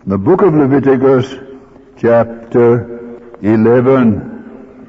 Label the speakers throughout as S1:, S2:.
S1: The book of Leviticus, chapter 11.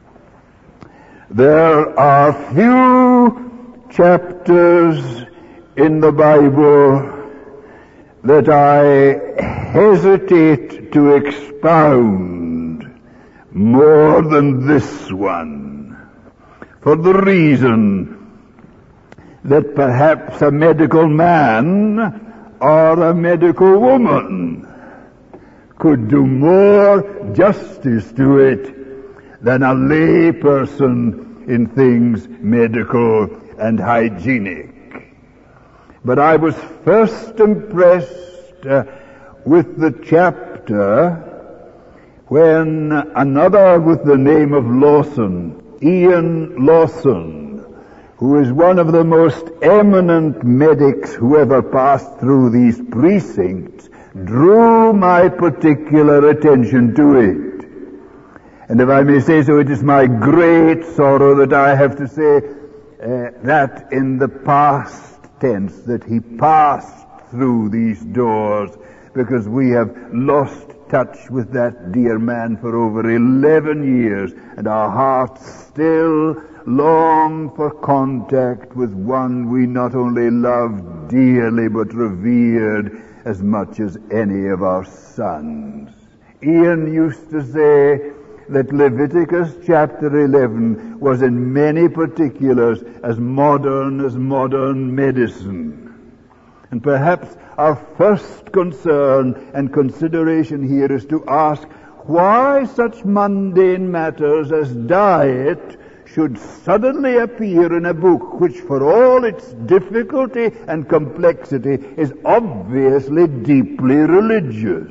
S1: There are few chapters in the Bible that I hesitate to expound more than this one, for the reason that perhaps a medical man or a medical woman could do more justice to it than a lay person in things medical and hygienic. But I was first impressed with the chapter when another with the name of Lawson, Ian Lawson, who is one of the most eminent medics who ever passed through these precincts, drew my particular attention to it. And if I may say so, it is my great sorrow that I have to say that in the past tense, that he passed through these doors, because we have lost touch with that dear man for over 11 years, and our hearts still long for contact with one we not only loved dearly but revered as much as any of our sons. Ian used to say that Leviticus chapter 11 was in many particulars as modern medicine. And perhaps our first concern and consideration here is to ask why such mundane matters as diet should suddenly appear in a book which, for all its difficulty and complexity, is obviously deeply religious.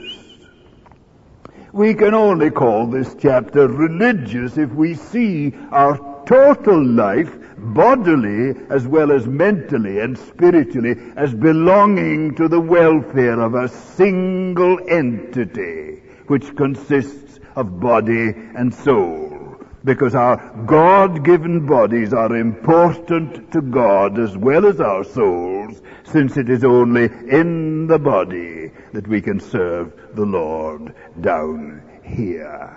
S1: We can only call this chapter religious if we see our total life, bodily as well as mentally and spiritually, as belonging to the welfare of a single entity, which consists of body and soul. Because our God-given bodies are important to God as well as our souls, since it is only in the body that we can serve the Lord down here.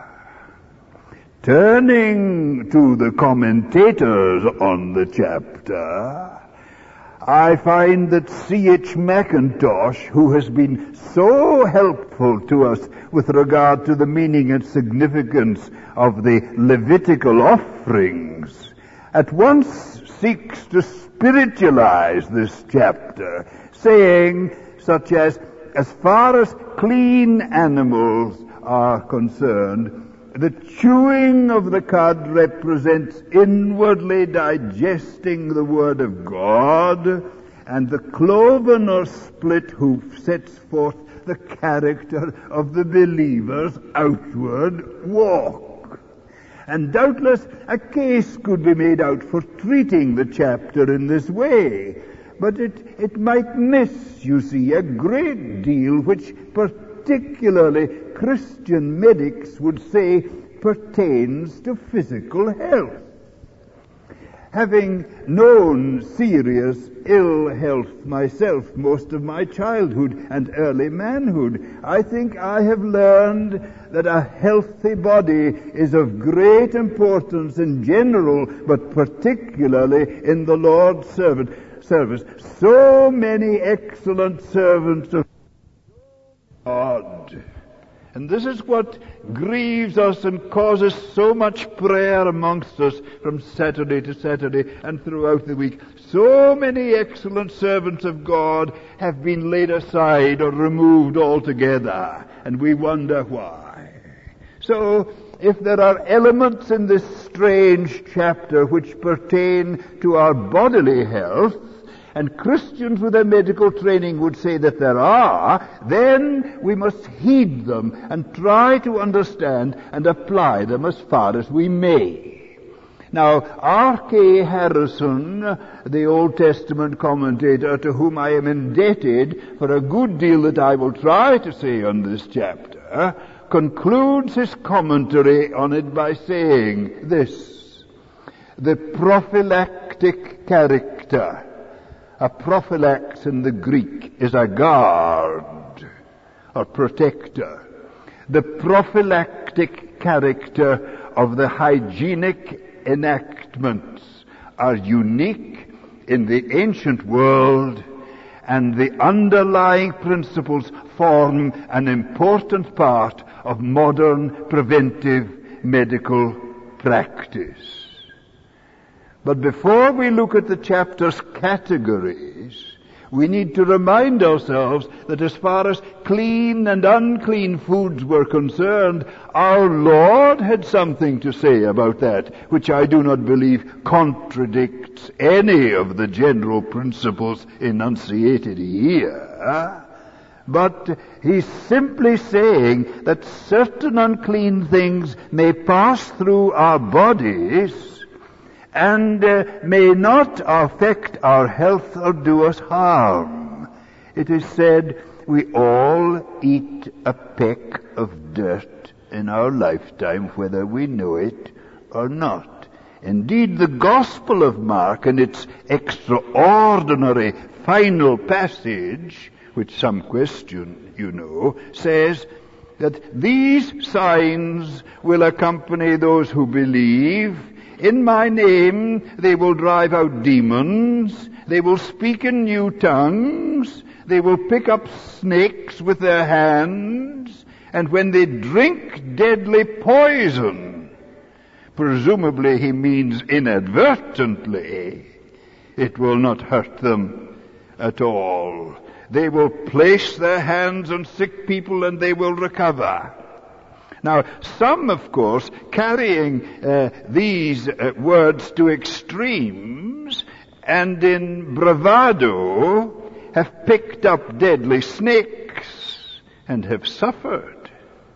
S1: Turning to the commentators on the chapter, I find that C.H. Mackintosh, who has been so helpful to us with regard to the meaning and significance of the Levitical offerings, at once seeks to spiritualize this chapter, saying such as far as clean animals are concerned, the chewing of the cud represents inwardly digesting the Word of God, and the cloven or split hoof sets forth the character of the believer's outward walk. And doubtless a case could be made out for treating the chapter in this way, but it might miss, you see, a great deal which particularly Christian medics would say pertains to physical health. Having known serious ill health myself most of my childhood and early manhood, I think I have learned that a healthy body is of great importance in general, but particularly in the Lord's service. So many excellent servants of God. And this is what grieves us and causes so much prayer amongst us from Saturday to Saturday and throughout the week. So many excellent servants of God have been laid aside or removed altogether, and we wonder why. So, if there are elements in this strange chapter which pertain to our bodily health, and Christians with a medical training would say that there are, then we must heed them and try to understand and apply them as far as we may. Now, R.K. Harrison, the Old Testament commentator to whom I am indebted for a good deal that I will try to say on this chapter, concludes his commentary on it by saying this: the prophylactic character. A prophylax in the Greek is a guard or protector. The prophylactic character of the hygienic enactments are unique in the ancient world, and the underlying principles form an important part of modern preventive medical practice. But before we look at the chapter's categories, we need to remind ourselves that as far as clean and unclean foods were concerned, our Lord had something to say about that, which I do not believe contradicts any of the general principles enunciated here. But he's simply saying that certain unclean things may pass through our bodies and may not affect our health or do us harm. It is said we all eat a peck of dirt in our lifetime, whether we know it or not. Indeed, the Gospel of Mark and its extraordinary final passage, which some question, says that these signs will accompany those who believe. In my name they will drive out demons, they will speak in new tongues, they will pick up snakes with their hands, and when they drink deadly poison, presumably he means inadvertently, it will not hurt them at all. They will place their hands on sick people and they will recover. Now, some, of course, carrying these words to extremes and in bravado have picked up deadly snakes and have suffered.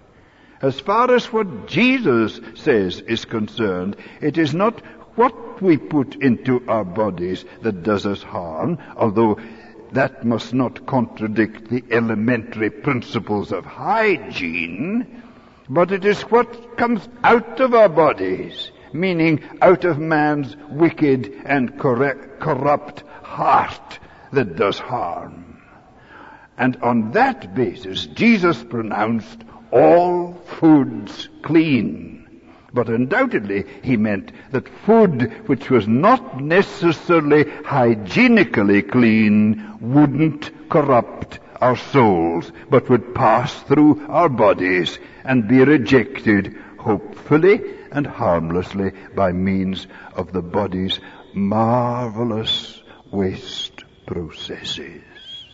S1: As far as what Jesus says is concerned, it is not what we put into our bodies that does us harm, although that must not contradict the elementary principles of hygiene, but it is what comes out of our bodies, meaning out of man's wicked and corrupt heart, that does harm. And on that basis, Jesus pronounced all foods clean. But undoubtedly, he meant that food which was not necessarily hygienically clean wouldn't corrupt our souls, but would pass through our bodies and be rejected, hopefully and harmlessly, by means of the body's marvelous waste processes.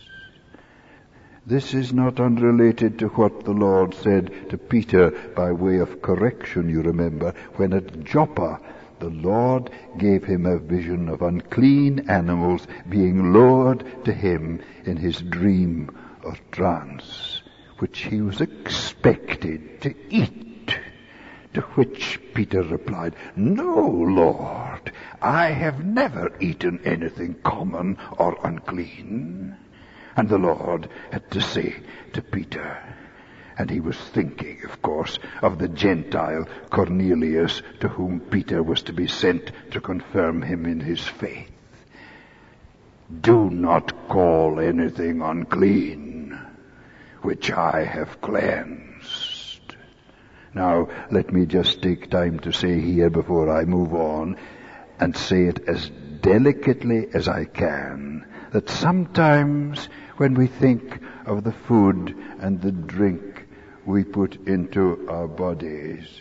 S1: This is not unrelated to what the Lord said to Peter by way of correction, you remember, when at Joppa the Lord gave him a vision of unclean animals being lowered to him in his dream or trance, which he was expected to eat. To which Peter replied, "No, Lord, I have never eaten anything common or unclean." And the Lord had to say to Peter, and he was thinking, of course, of the Gentile Cornelius, to whom Peter was to be sent to confirm him in his faith, "Do not call anything unclean which I have cleansed." Now, let me just take time to say here before I move on, and say it as delicately as I can, that sometimes when we think of the food and the drink we put into our bodies,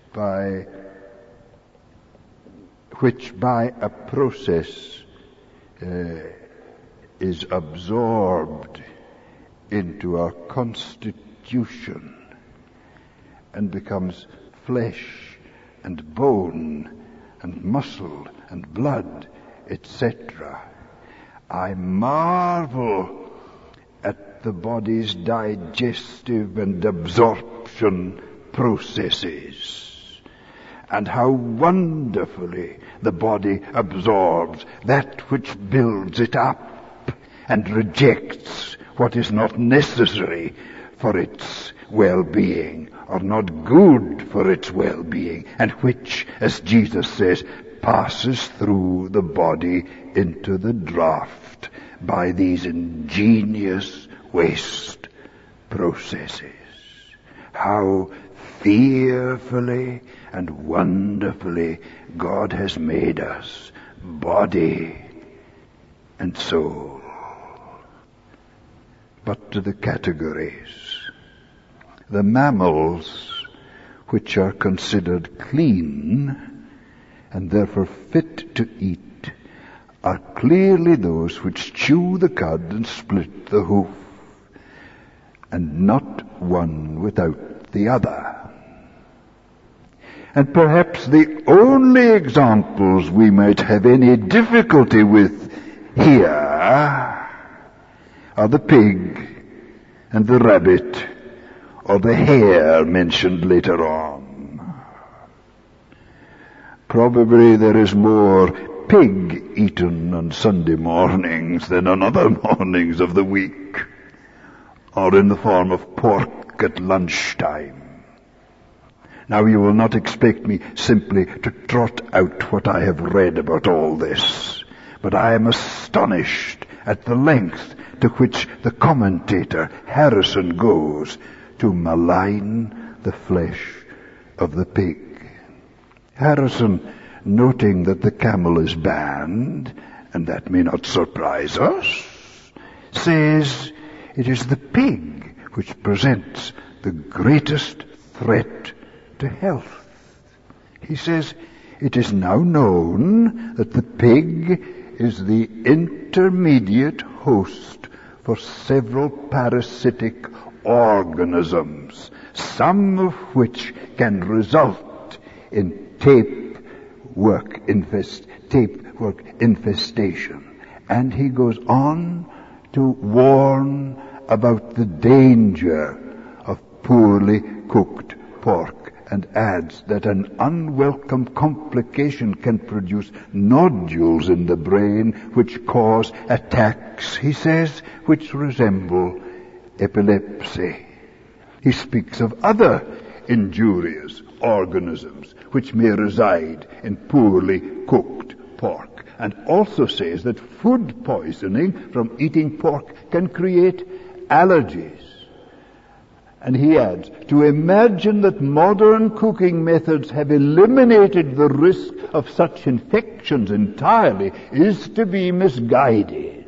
S1: which by a process is absorbed into our constitution and becomes flesh and bone and muscle and blood, etc. I marvel at the body's digestive and absorption processes, and how wonderfully the body absorbs that which builds it up and rejects what is not necessary for its well-being, or not good for its well-being, and which, as Jesus says, passes through the body into the draught by these ingenious waste processes. How fearfully and wonderfully God has made us, body and soul. But to the categories. The mammals, which are considered clean and therefore fit to eat, are clearly those which chew the cud and split the hoof, and not one without the other. And perhaps the only examples we might have any difficulty with here are the pig and the rabbit or the hare mentioned later on. Probably there is more pig eaten on Sunday mornings than on other mornings of the week, or in the form of pork at lunchtime. Now, you will not expect me simply to trot out what I have read about all this, but I am astonished at the length to which the commentator Harrison goes to malign the flesh of the pig. Harrison, noting that the camel is banned, and that may not surprise us, says it is the pig which presents the greatest threat to health. He says, it is now known that the pig is the intermediate host for several parasitic organisms, some of which can result in tapeworm infestation. And he goes on to warn about the danger of poorly cooked pork, and adds that an unwelcome complication can produce nodules in the brain which cause attacks, he says, which resemble epilepsy. He speaks of other injurious organisms which may reside in poorly cooked pork, and also says that food poisoning from eating pork can create allergies. And he adds, to imagine that modern cooking methods have eliminated the risk of such infections entirely is to be misguided.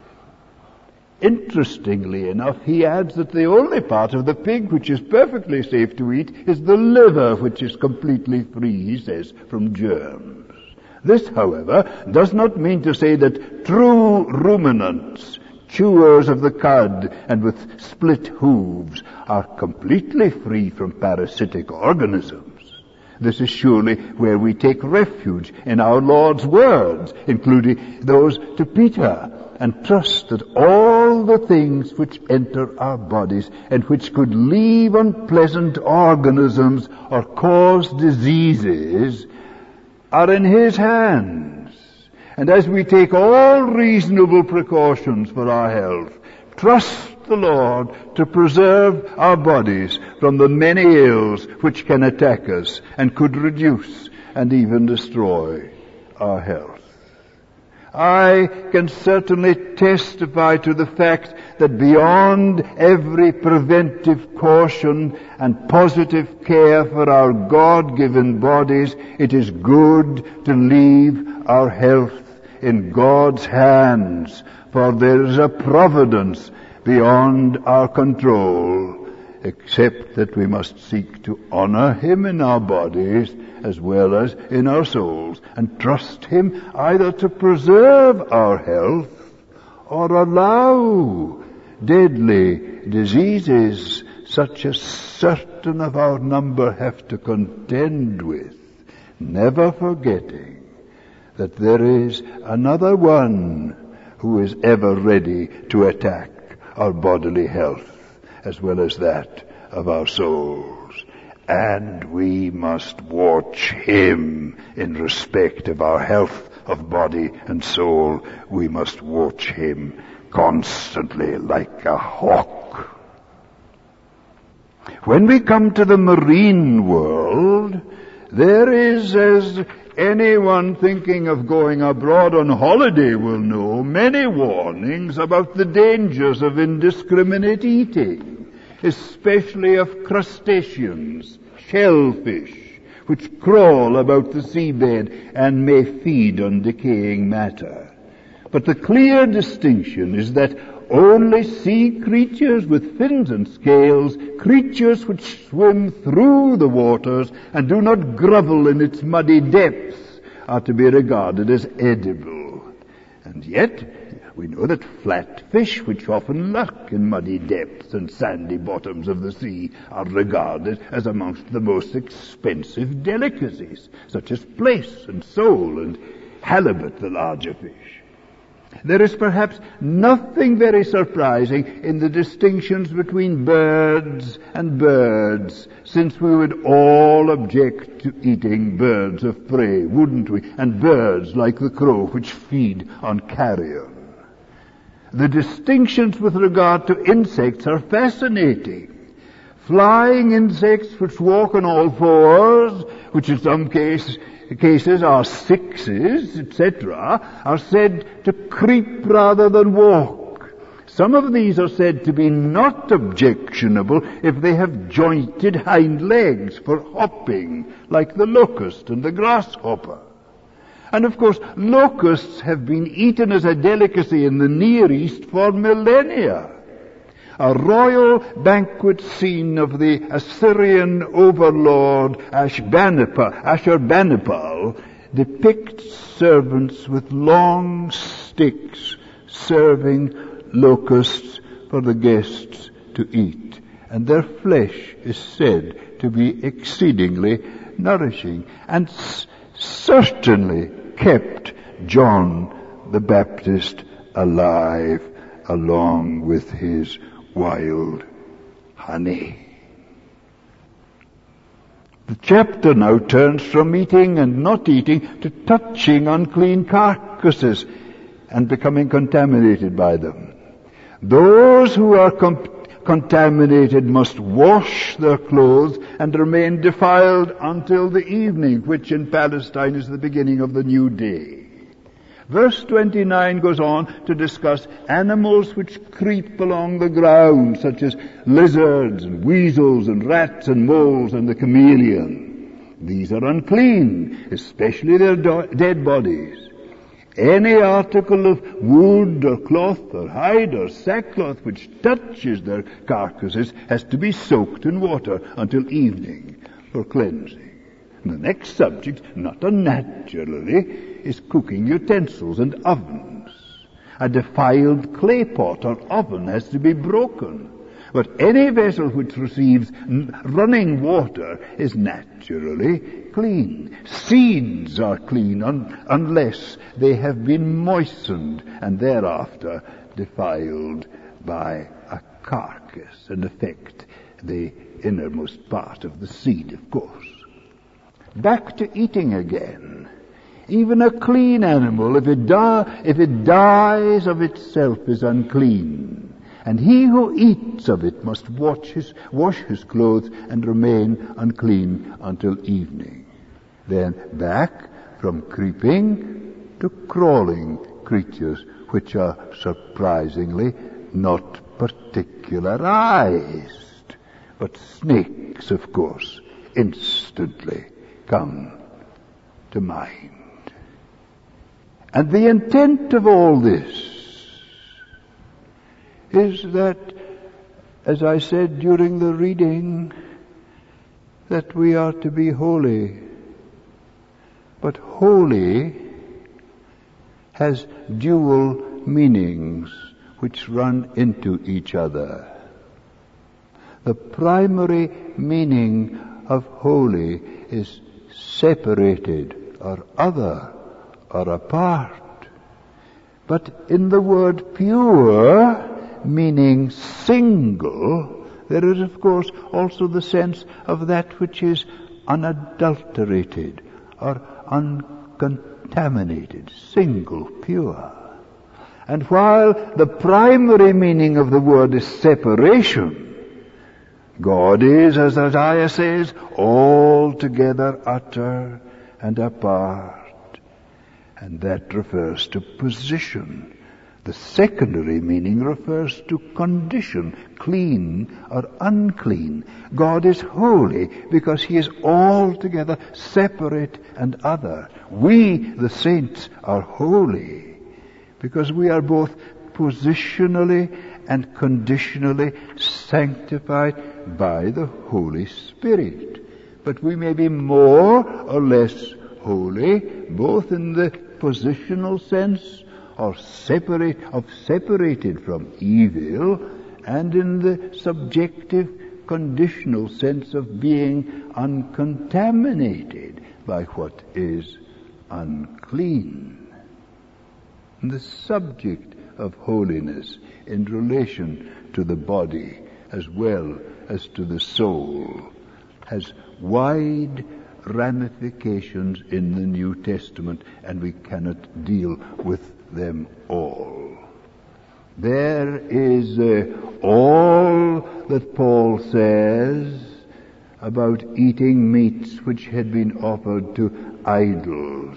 S1: Interestingly enough, he adds that the only part of the pig which is perfectly safe to eat is the liver, which is completely free, he says, from germs. This, however, does not mean to say that true ruminants, chewers of the cud and with split hooves, are completely free from parasitic organisms. This is surely where we take refuge in our Lord's words, including those to Peter, and trust that all the things which enter our bodies and which could leave unpleasant organisms or cause diseases are in His hands. And as we take all reasonable precautions for our health, trust the Lord to preserve our bodies from the many ills which can attack us and could reduce and even destroy our health. I can certainly testify to the fact that beyond every preventive caution and positive care for our God-given bodies, it is good to leave our health in God's hands, for there is a providence beyond our control, except that we must seek to honor Him in our bodies as well as in our souls, and trust Him either to preserve our health or allow deadly diseases such as certain of our number have to contend with, never forgetting that there is another one who is ever ready to attack our bodily health as well as that of our souls. And we must watch Him in respect of our health of body and soul. We must watch Him constantly like a hawk. When we come to the marine world, there is, as anyone thinking of going abroad on holiday will know, many warnings about the dangers of indiscriminate eating. especially of crustaceans, shellfish, which crawl about the seabed and may feed on decaying matter. But the clear distinction is that only sea creatures with fins and scales, creatures which swim through the waters and do not grovel in its muddy depths, are to be regarded as edible. And yet, we know that flat fish, which often lurk in muddy depths and sandy bottoms of the sea, are regarded as amongst the most expensive delicacies, such as plaice and sole and halibut, the larger fish. There is perhaps nothing very surprising in the distinctions between birds and birds, since we would all object to eating birds of prey, wouldn't we? And birds like the crow, which feed on carrion. The distinctions with regard to insects are fascinating. Flying insects which walk on all fours, which in some cases are sixes, etc., are said to creep rather than walk. Some of these are said to be not objectionable if they have jointed hind legs for hopping, like the locust and the grasshopper. And of course, locusts have been eaten as a delicacy in the Near East for millennia. A royal banquet scene of the Assyrian overlord Ashurbanipal depicts servants with long sticks serving locusts for the guests to eat. And their flesh is said to be exceedingly nourishing, and certainly kept John the Baptist alive along with his wild honey. The chapter now turns from eating and not eating to touching unclean carcasses and becoming contaminated by them. Those who are contaminated must wash their clothes and remain defiled until the evening, which in Palestine is the beginning of the new day. Verse 29 goes on to discuss animals which creep along the ground, such as lizards and weasels and rats and moles and the chameleon. These are unclean, especially their dead bodies. Any article of wood or cloth or hide or sackcloth which touches their carcasses has to be soaked in water until evening for cleansing. And the next subject, not unnaturally, is cooking utensils and ovens. A defiled clay pot or oven has to be broken. But any vessel which receives running water is naturally clean. Seeds are clean unless they have been moistened and thereafter defiled by a carcass and affect the innermost part of the seed, of course. Back to eating again. Even a clean animal, if it dies of itself, is unclean. And he who eats of it must wash his clothes and remain unclean until evening. Then back from creeping to crawling creatures, which are surprisingly not particularized. But snakes, of course, instantly come to mind. And the intent of all this is that, as I said during the reading, that we are to be holy. But holy has dual meanings which run into each other. The primary meaning of holy is separated or other or apart. But in the word pure, meaning single, there is of course also the sense of that which is unadulterated or uncontaminated, single, pure. And while the primary meaning of the word is separation, God is, as Isaiah says, altogether utter and apart. And that refers to position. The secondary meaning refers to condition, clean or unclean. God is holy because he is altogether separate and other. We, the saints, are holy because we are both positionally and conditionally sanctified by the Holy Spirit. But we may be more or less holy, both in the positional sense or separated from evil, and in the subjective conditional sense of being uncontaminated by what is unclean. And the subject of holiness in relation to the body as well as to the soul has wide ramifications in the New Testament, and we cannot deal with them all. There is all that Paul says about eating meats which had been offered to idols,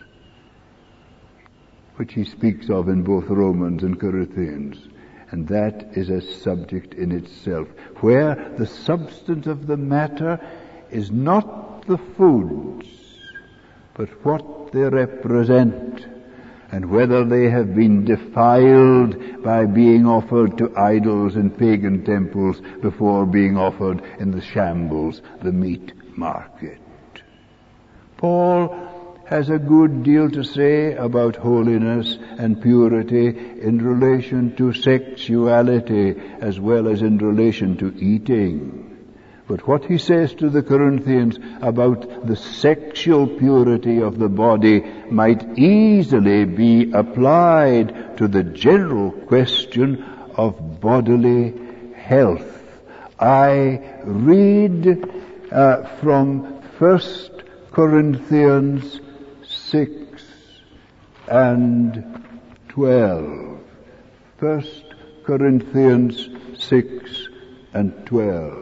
S1: which he speaks of in both Romans and Corinthians. And that is a subject in itself, where the substance of the matter is not the foods, but what they represent, and whether they have been defiled by being offered to idols in pagan temples before being offered in the shambles, the meat market. Paul has a good deal to say about holiness and purity in relation to sexuality as well as in relation to eating. But what he says to the Corinthians about the sexual purity of the body might easily be applied to the general question of bodily health. I read from 1 Corinthians 6 and 12. 1 Corinthians 6 and 12.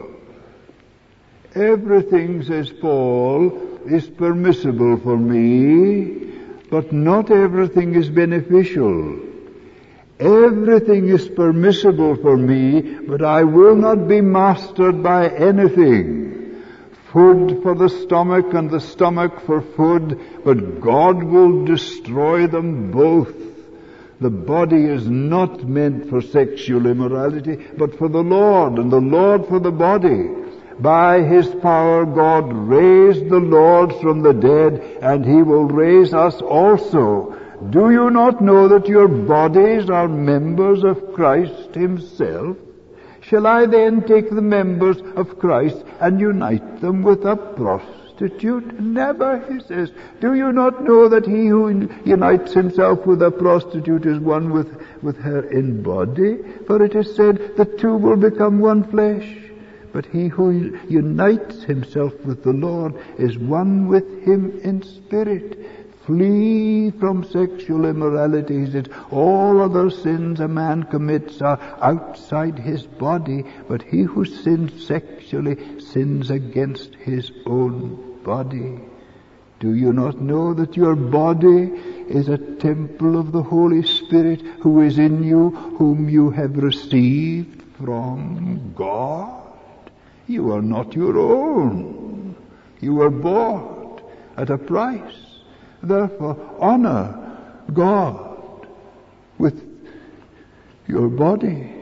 S1: Everything, says Paul, is permissible for me, but not everything is beneficial. Everything is permissible for me, but I will not be mastered by anything. Food for the stomach and the stomach for food, but God will destroy them both. The body is not meant for sexual immorality, but for the Lord, and the Lord for the body. By his power God raised the Lord from the dead, and he will raise us also. Do you not know that your bodies are members of Christ himself? Shall I then take the members of Christ and unite them with a prostitute? Never, he says. Do you not know that he who unites himself with a prostitute is one with her in body? For it is said, the two will become one flesh. But he who unites himself with the Lord is one with him in spirit. Flee from sexual immorality. He said, all other sins a man commits are outside his body, but he who sins sexually sins against his own body. Do you not know that your body is a temple of the Holy Spirit who is in you, whom you have received from God? You are not your own. You were bought at a price. Therefore, honor God with your body.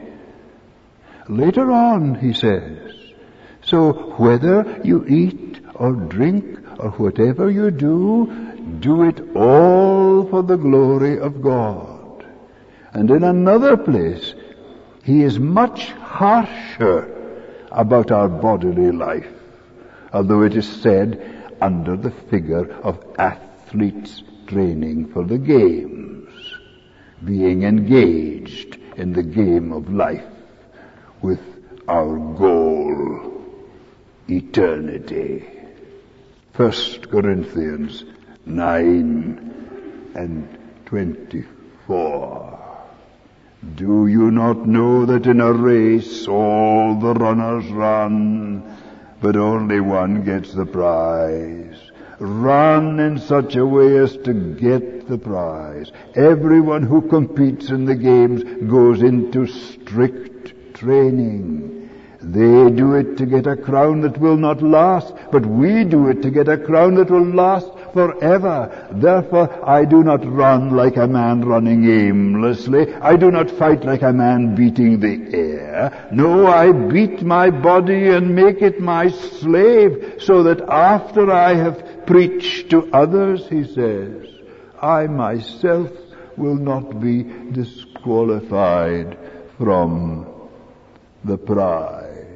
S1: Later on, he says, so whether you eat or drink or whatever you do it all for the glory of God. And in another place, he is much harsher about our bodily life, although it is said under the figure of athletes training for the games, being engaged in the game of life with our goal, eternity. 1 Corinthians 9 and 24. Do you not know that in a race all the runners run, but only one gets the prize? Run in such a way as to get get the prize. Everyone who competes in the games goes into strict training. They do it to get a crown that will not last, but we do it to get a crown that will last forever. Therefore, I do not run like a man running aimlessly. I do not fight like a man beating the air. No, I beat my body and make it my slave, so that after I have preached to others, he says, I myself will not be disqualified from the prize.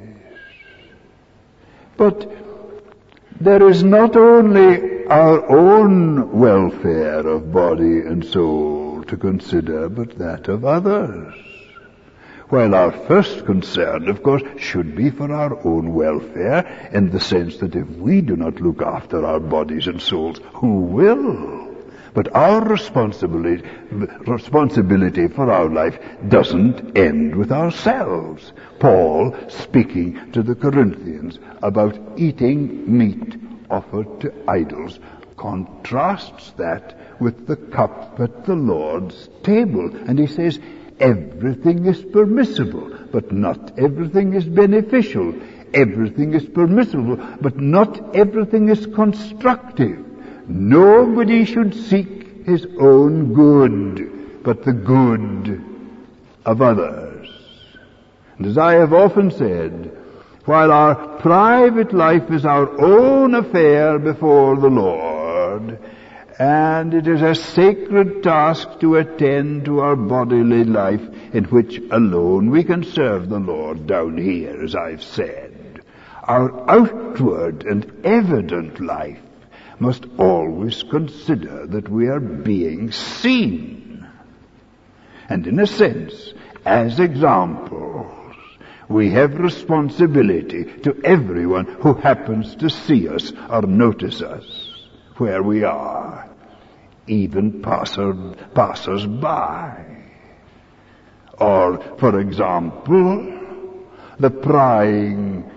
S1: But there is not only our own welfare of body and soul to consider, but that of others. While our first concern, of course, should be for our own welfare, in the sense that if we do not look after our bodies and souls, who will? But our responsibility for our life doesn't end with ourselves. Paul, speaking to the Corinthians about eating meat offered to idols, contrasts that with the cup at the Lord's table. And he says, everything is permissible, but not everything is beneficial. Everything is permissible, but not everything is constructive. Nobody should seek his own good, but the good of others. And as I have often said, while our private life is our own affair before the Lord, and it is a sacred task to attend to our bodily life, in which alone we can serve the Lord down here, as I've said, our outward and evident life must always consider that we are being seen. And in a sense, as examples, we have responsibility to everyone who happens to see us or notice us where we are, even passers-by. Or, for example, the prying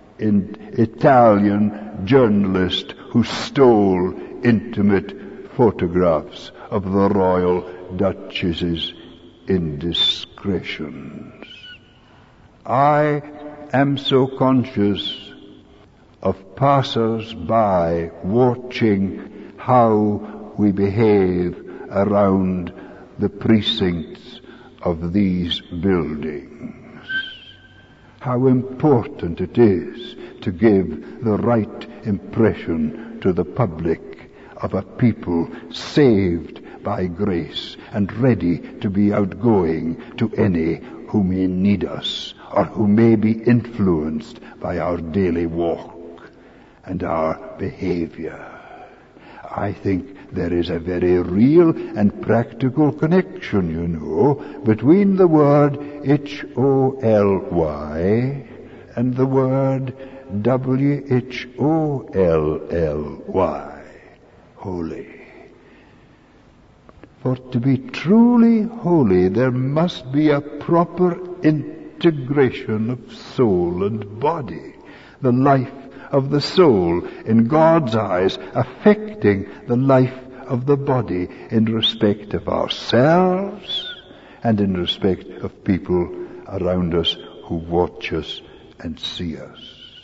S1: Italian journalist who stole intimate photographs of the royal duchess's indiscretions. I am so conscious of passers-by watching how we behave around the precincts of these buildings. How important it is to give the right impression to the public of a people saved by grace and ready to be outgoing to any who may need us or who may be influenced by our daily walk and our behavior. I think there is a very real and practical connection, between the word H-O-L-Y and the word W-H-O-L-L-Y, holy. For to be truly holy, there must be a proper integration of soul and body. The life of the soul in God's eyes affecting the life of the body in respect of ourselves and in respect of people around us who watch us and see us.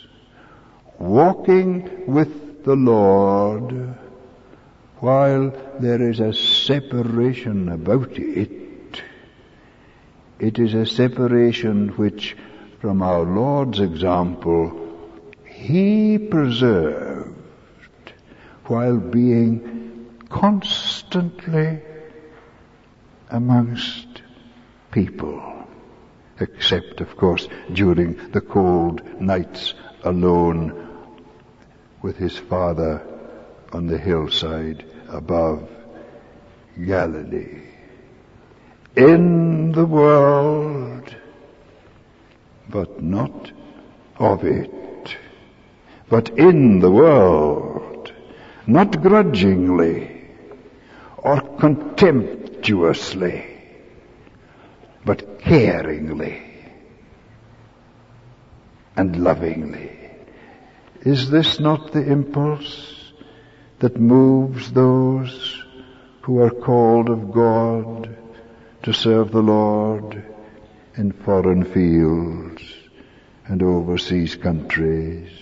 S1: Walking with the Lord while there is a separation about it, it is a separation which, from our Lord's example, He preserved while being constantly amongst people, except, of course, during the cold nights alone with His Father on the hillside above Galilee. In the world, but not of it. But in the world, not grudgingly or contemptuously, but caringly and lovingly. Is this not the impulse that moves those who are called of God to serve the Lord in foreign fields and overseas countries,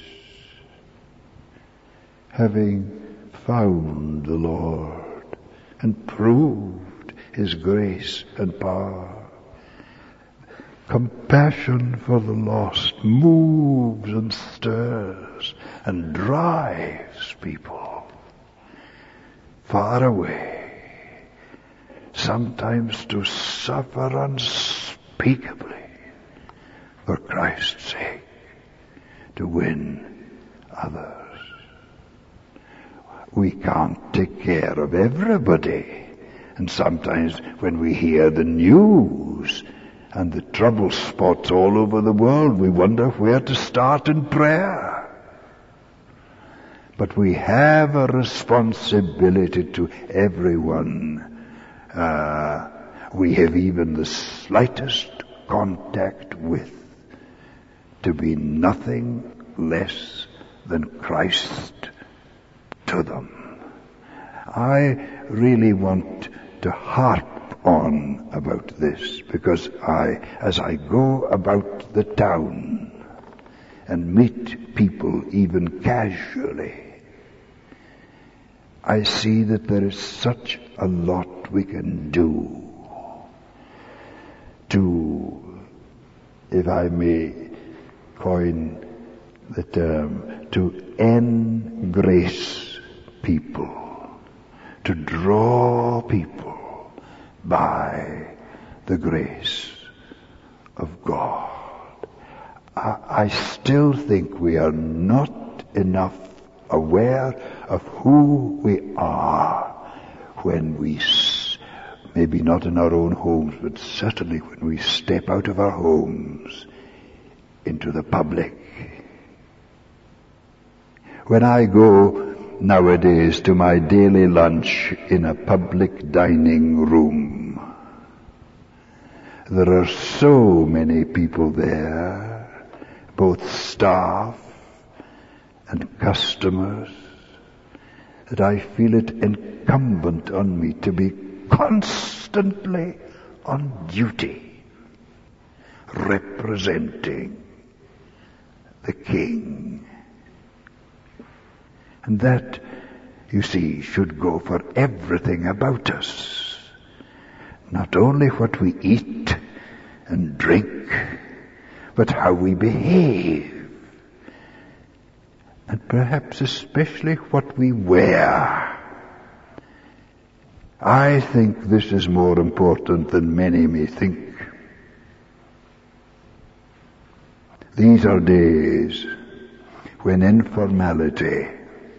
S1: having found the Lord and proved His grace and power. Compassion for the lost moves and stirs and drives people far away, sometimes to suffer unspeakably for Christ's sake, to win others. We can't take care of everybody, and sometimes when we hear the news and the trouble spots all over the world, we wonder where to start in prayer. But we have a responsibility to everyone we have even the slightest contact with, to be nothing less than Christ to them. I really want to harp on about this, because as I go about the town and meet people even casually, I see that there is such a lot we can do to, if I may coin the term, to engrace people, to draw people by the grace of God. I still think we are not enough aware of who we are when we, maybe not in our own homes, but certainly when we step out of our homes into the public. When I go nowadays to my daily lunch in a public dining room, there are so many people there, both staff and customers, that I feel it incumbent on me to be constantly on duty, representing the King. And that, you see, should go for everything about us. Not only what we eat and drink, but how we behave. And perhaps especially what we wear. I think this is more important than many may think. These are days when informality,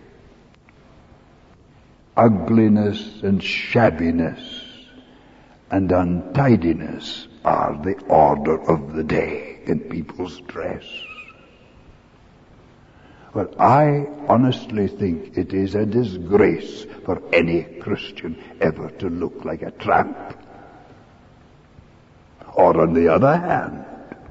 S1: ugliness and shabbiness and untidiness are the order of the day in people's dress. Well, I honestly think it is a disgrace for any Christian ever to look like a tramp. Or on the other hand,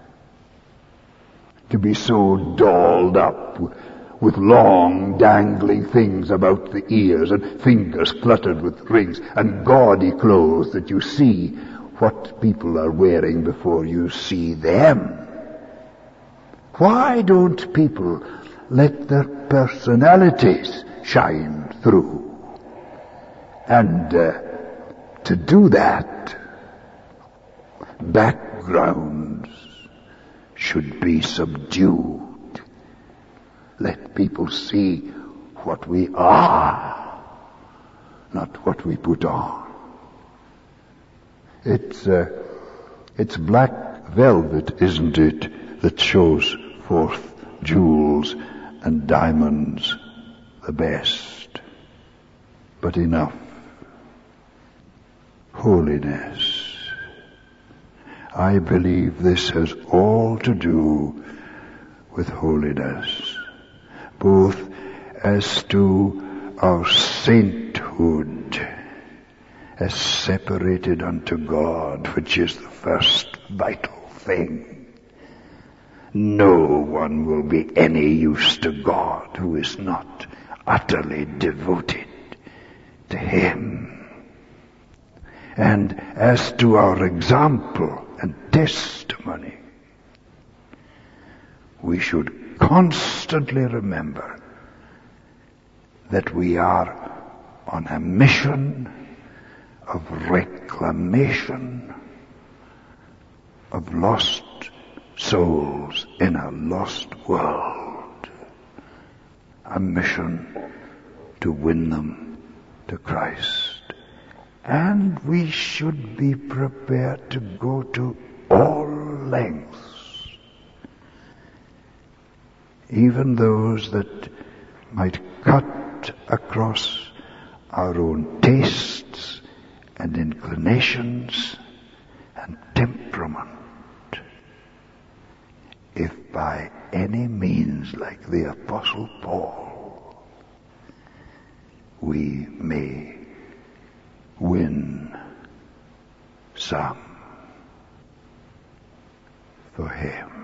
S1: to be so dolled up with long dangling things about the ears and fingers cluttered with rings and gaudy clothes that you see what people are wearing before you see them. Why don't people let their personalities shine through? And to do that, backgrounds should be subdued. Let people see what we are, not what we put on. It's black velvet, isn't it, that shows forth jewels and diamonds the best. But enough. Holiness. I believe this has all to do with holiness, both as to our sainthood, as separated unto God, which is the first vital thing. No one will be any use to God who is not utterly devoted to Him. And as to our example and testimony, we should constantly remember that we are on a mission of reclamation of lost souls in a lost world. A mission to win them to Christ. And we should be prepared to go to all lengths, even those that might cut across our own tastes and inclinations and temperament, if by any means, like the Apostle Paul, we may win some for Him.